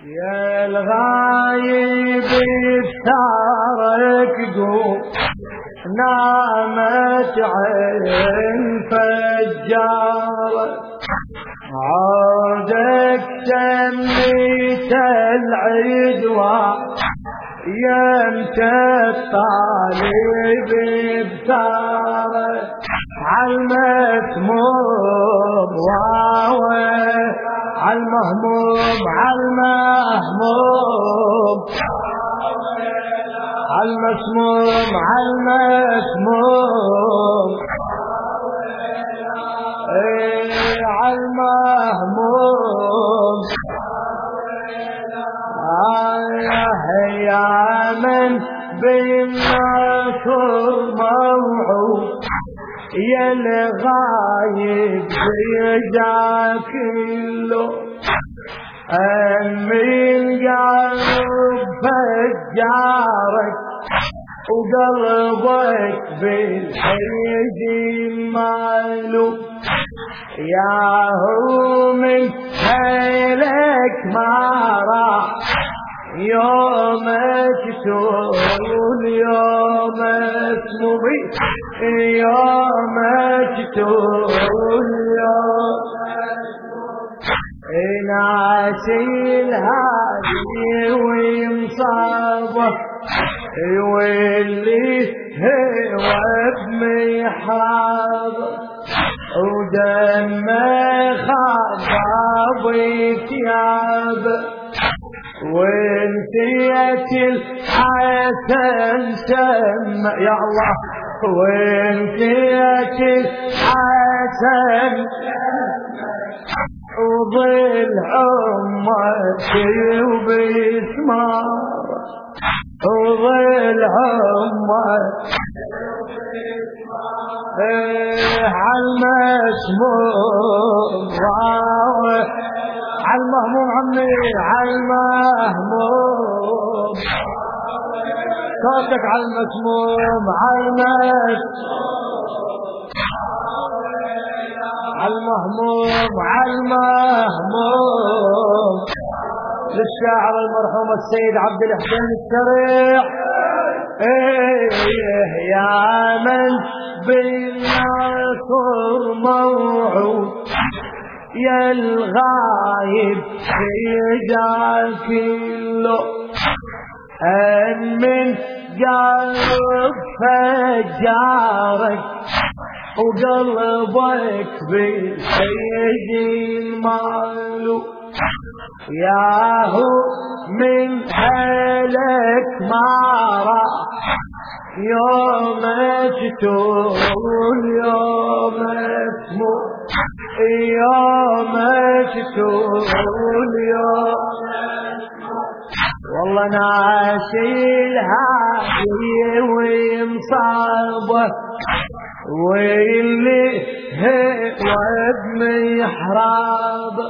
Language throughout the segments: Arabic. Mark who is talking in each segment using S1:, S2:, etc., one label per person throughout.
S1: يا الغايب افتارك قوم نامت عين فجارة عودك سميت العدوى يمت الطالب بثارة عالمسموم عالمهموم عالمهموم عالمسموم عالمسموم عالمهموم يا من بالنصر موعود يا الغايب بيجا كله من قلب فجارك وقلبك بالحيج مالو يا هو من حيلك ما راح يومك تقول يومك مبيت يومك تقول ناسي الهادي ومصابه واللي هو بمحرابه ودمه خضاب ثيابه وانتيت الحسن سمى يا الله وانتيت الحسن وظل عمك وبسمار وظل عمك عالمسموم عالمهموم عمي عالمهموم صوتك عالمسموم عالمهموم عالمهموم للشاعر المرحوم السيد عبد الحسين الشريع يا من بالنصر موعود يا الغايب بيجا كله من قلب فجارك وقلبك بالحيج المالو يا هو من حالك ما راح يومك تقول يومك مو يومك تقول والله ناسي الهادي ومصابه واللي هو بمحرابه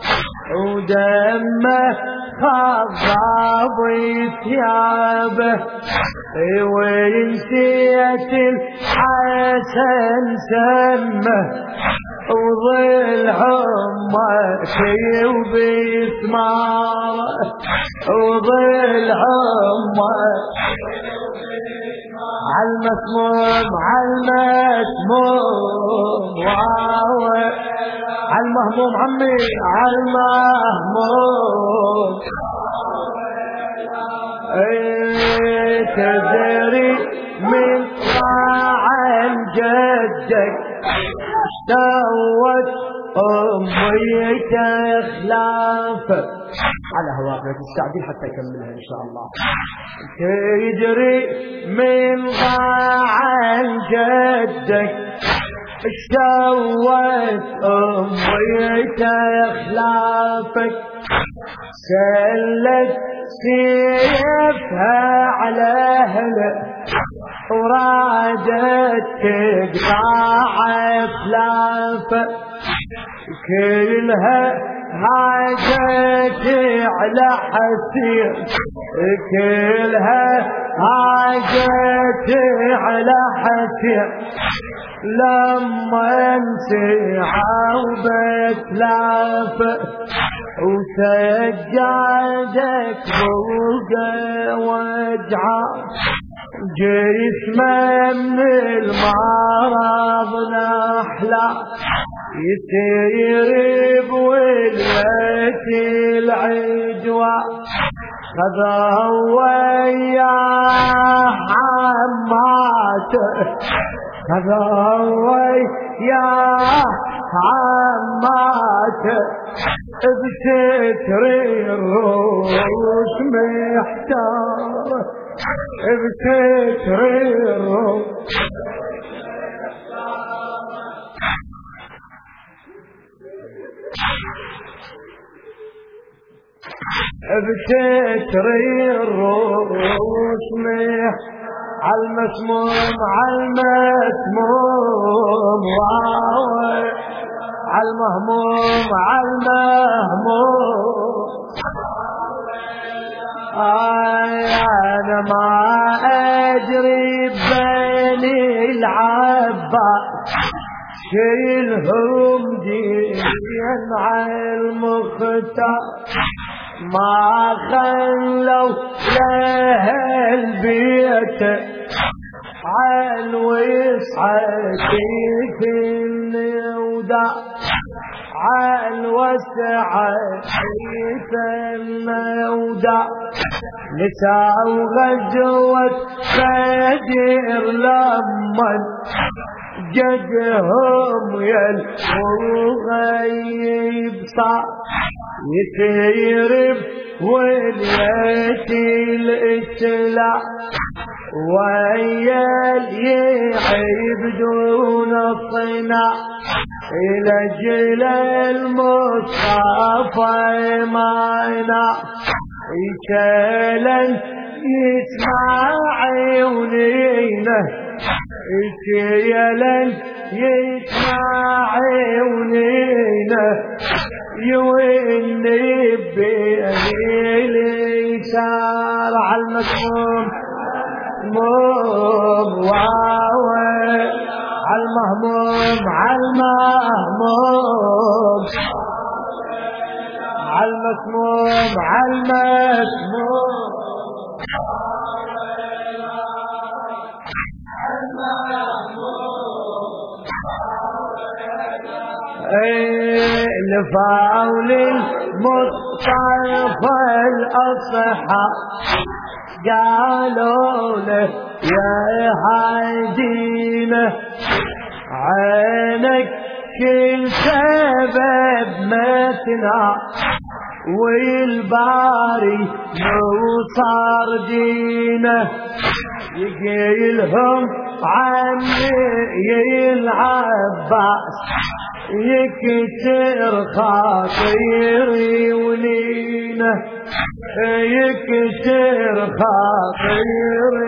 S1: ودمه خضاب ثيابه وانتيت الحسن سمه وظل عمك وبسماره وظل عمك عالمسموم عالمسموم عالمهموم عمي عالمهموم تدري من عن جدك سوت أمي تخلافك على هواك لا تستعجل حتى يكملها إن شاء الله. تدري من عن جدك سوت أمي تخلافك سلت سيفها على أهله ورادت تقطع أفلافه كلها حاجتي على حسير كلها حاجتي على حسير لما انسعى وبتلاف وسجادك بوقى وجعه جسمه من المرض نحلة يسير بولية العجوة خذا وياه عماته خذا وياه عماته بستر الروس محتار بستر الروس بستر الروس عالمسموم عالمسموم عالمهموم عالمهموم أنا ما أجري بني العباس شيلهم دين عالمختار ما خلوا له البيت عالوسعتي في النودة عالوسعتي في النودة نساء وغزوة فجر لمن جدهم يلغيب صار يسير بولية الإسلام ويل يعبدون الصناع إلى جل المصطفى مانا يشلن يسمع عيونينا يشلن يسمع عيونينا يويني باليسار عالمسموم واوي عالمهموم عالمهموم عالمسموم عالمسموم لفاول المصطفى الأصحى قالوا له يا هادينا عينك كل سبب متنا والباري نوصار دينه يقيلهم عمي العباس يكسر خاطري ولينا يكسر خاطري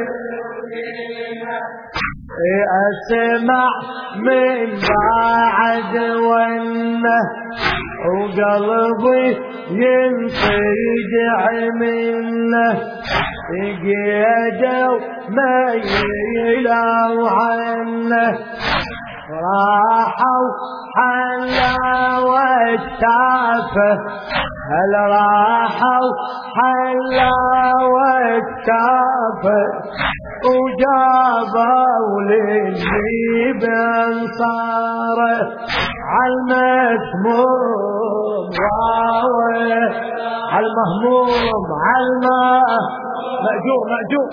S1: أسمع من بعد ونه وقلبي ينفجع منه قيدوا ما يلو عنه راحوا حلا والتافه هل راحوا حلا والتافه وجابوا للي بانصاره عالمسموم عالمهموم مأجور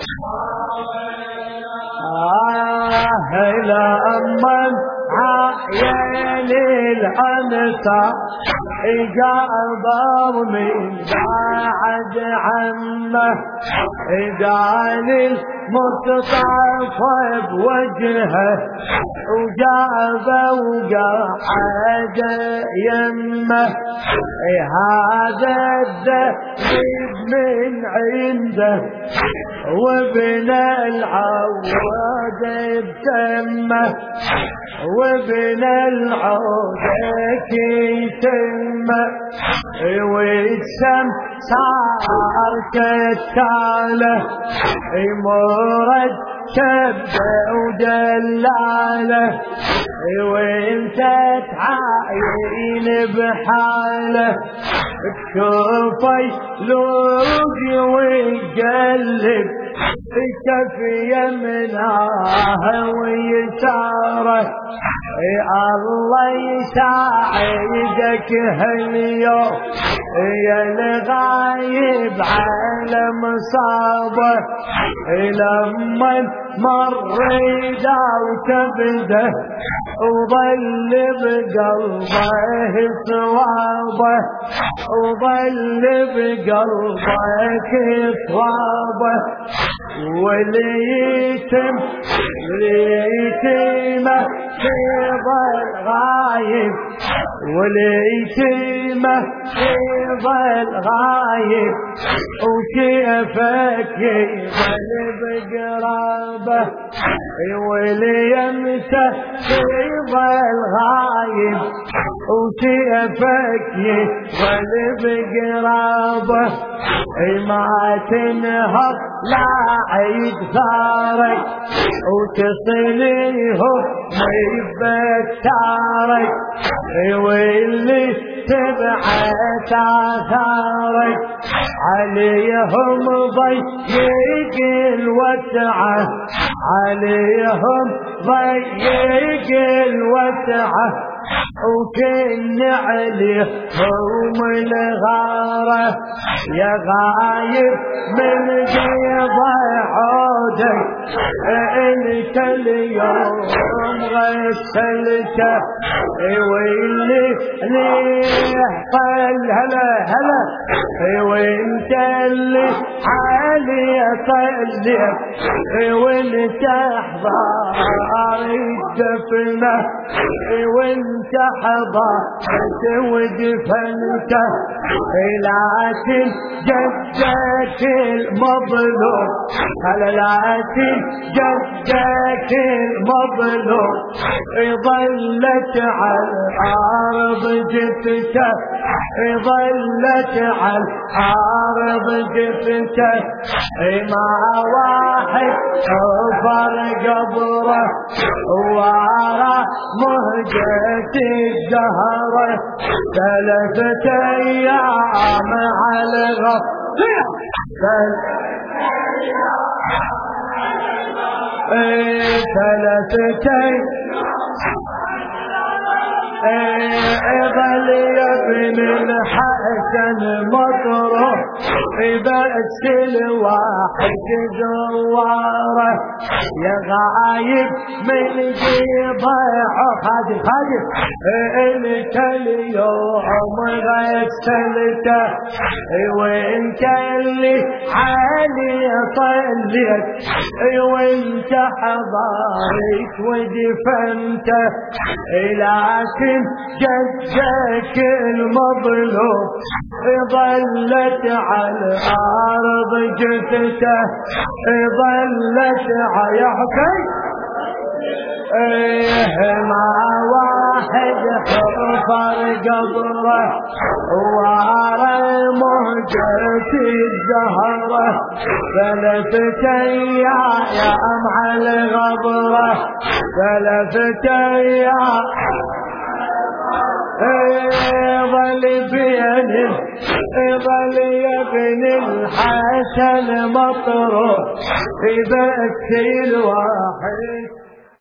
S1: إلى أمن عين الأنسى جابر من بعد عمه قال متطافى بوجهه وجابه وقعد يمه هذا الذهب من عنده وابن العواد بتمه وابن العود كيتمه والشم صار كتاله مورد كبه ودلاله وانت تعاين بحاله تشوفي لوج ويقلب كف يمناه ويساره الله يساعدك هاليوم يا الغايب على مصابه لما مريدا وتبده وظل بقلبه صوابه وظل بقلبك صوابه واليتم اليتيمة في ظل غايب واليتيمة في ظل غايب وكيفك يظل بقرابه واليمسه في ظل غايب وكيفك يظل بقرابه ما تنهض لا عيد ثارك وتصليهم بكتارك واللي تبعت آثارك عليهم ضيق الوسعة عليهم ضيق الوسعة وكن عليهم الغارة يا غايب من قيض عودك انت اليوم غسلته واللي قال هلا هلا وانت اللي حالي صليت وانت احضار الدفنه وانت حضرت ودفنته لكن جدك المظلوم لكن جدك المظلوم ظلت على الارض جثته ظلت على الارض جثته مع واحد حفر قبره ورا مهجة الدهر 3 أيام على الغفير 3 أيام ظل يا ابن الحسن مطروح بس الواحد زواره يا غايب من جيبه خادم خادم انت اليوم غسلته وانت اللي حالي صليت وانت حضرت ودفنته لكن جدك المظلوم ظلت على الارض جثته ظلت على حكي مع واحد حفر قبره ورا مهجة الزهرة 3 أيام على الغبرة 3 أيام ظل يا ابن الحسن مطروح بس الواحد